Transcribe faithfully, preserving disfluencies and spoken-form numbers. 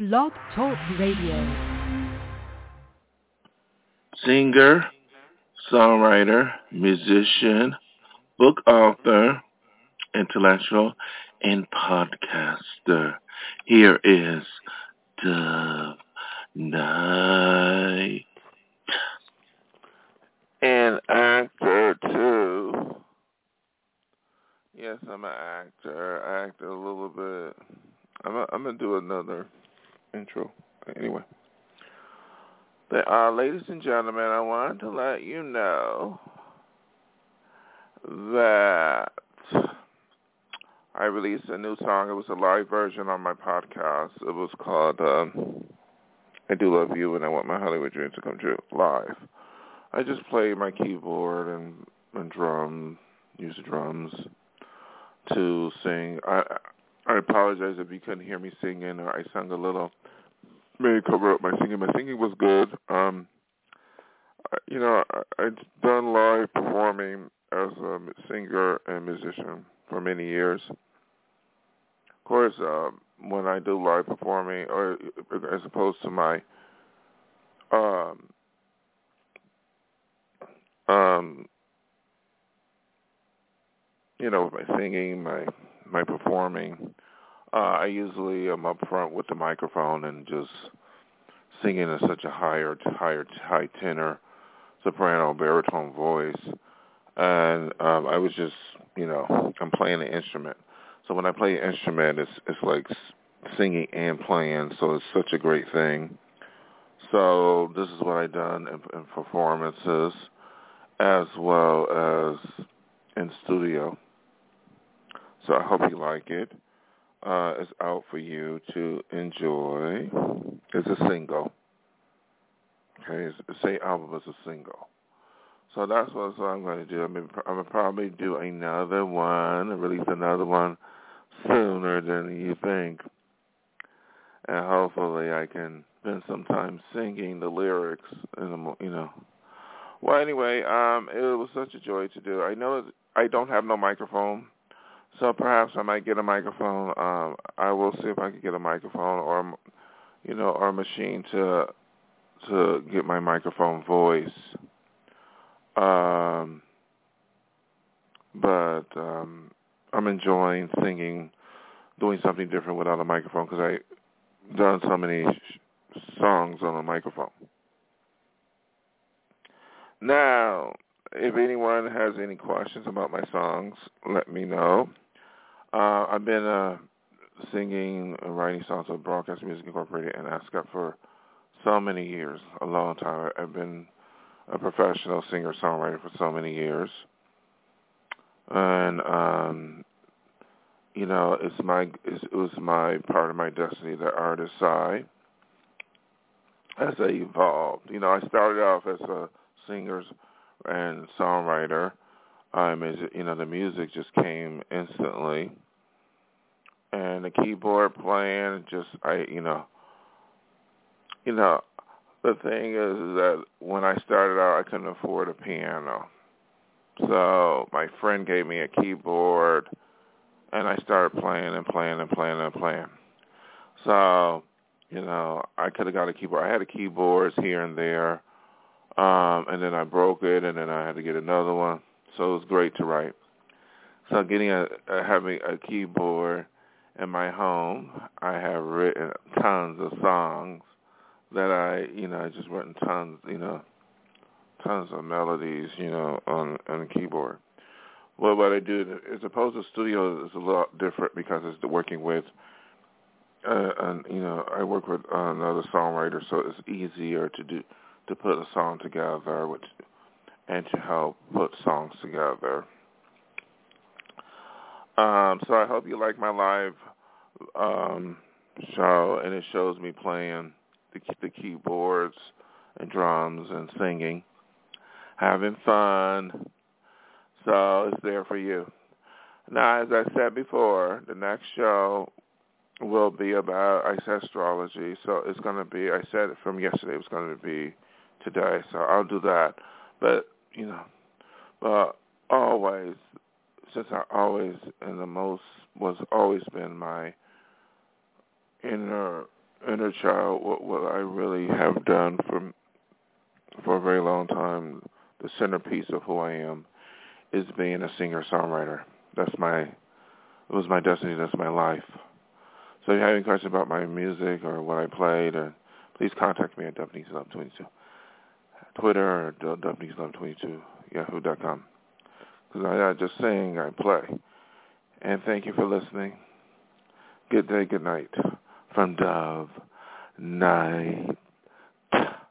Blog Talk Radio. Singer, songwriter, musician, book author, intellectual, and podcaster. Here is Dove Night. An actor, too. Yes, I'm an actor. I act a little bit. I'm, a, I'm going to do another intro. Anyway. But, uh, ladies and gentlemen, I wanted to let you know that I released a new song. It was a live version on my podcast. It was called um, I Do Love You and I Want My Hollywood Dreams to Come True, live. I just play my keyboard and, and drum, use the drums to sing. I I apologize if you couldn't hear me singing or I sung a little. Maybe cover up my singing. My singing was good. Um, I, you know, I, I've done live performing as a singer and musician for many years. Of course, uh, when I do live performing, or as opposed to my um, um, you know, my singing, my my performing, uh, I usually am up front with the microphone and just singing in such a higher, higher, high tenor, soprano, baritone voice, and um, I was just, you know, I'm playing an instrument. So when I play an instrument, it's it's like singing and playing, so it's such a great thing. So this is what I've done in, in performances as well as in studio. So I hope you like it. Uh, it's out for you to enjoy. It's a single. Okay, it's, say album is a single. So that's what I'm going to do. I'm going to probably do another one, release another one sooner than you think. And hopefully I can spend some time singing the lyrics, in the, you know. Well, anyway, um, it was such a joy to do. I know that I don't have no microphone, so perhaps I might get a microphone. Um, I will see if I can get a microphone or, you know, or a machine to to get my microphone voice. Um, but um, I'm enjoying singing, doing something different without a microphone because I've done so many sh- songs on a microphone. Now, if anyone has any questions about my songs, let me know. Uh, I've been uh, singing and writing songs with Broadcast Music Incorporated and ASCAP for so many years, a long time. I've been a professional singer-songwriter for so many years. And, um, you know, it's my it's, it was my part of my destiny, the artist side, as I evolved. You know, I started off as a singer and songwriter. Um, as, you know, the music just came instantly. And the keyboard playing, just, I, you know, you know, the thing is that when I started out, I couldn't afford a piano. So my friend gave me a keyboard, and I started playing and playing and playing and playing. So, you know, I could have got a keyboard. I had a keyboards here and there, um, and then I broke it, and then I had to get another one. So it was great to write. So getting a, a having a keyboard in my home, I have written tons of songs that I, you know, I just written tons, you know, tons of melodies, you know, on on the keyboard. Well, what I do, as opposed to studio, is a lot different because it's working with, uh, and you know, I work with another songwriter, so it's easier to do to put a song together, which and to help put songs together. Um, so I hope you like my live um, show, and it shows me playing the, the keyboards and drums and singing, having fun. So it's there for you. Now, as I said before, the next show will be about, I said astrology, so it's going to be, I said it from yesterday, it's going to be today, so I'll do that. But, you know, but always, since I always, and the most, was always been my inner inner child, what, what I really have done for for a very long time, the centerpiece of who I am, is being a singer-songwriter. That's my, it was my destiny, that's my life. So if you have any questions about my music or what I played, or, please contact me at Duffney's Love twenty-two. Twitter or Duffney's Love twenty-two, yahoo dot com. Because I not just sing, I play. And thank you for listening. Good day, good night. From Dove Night.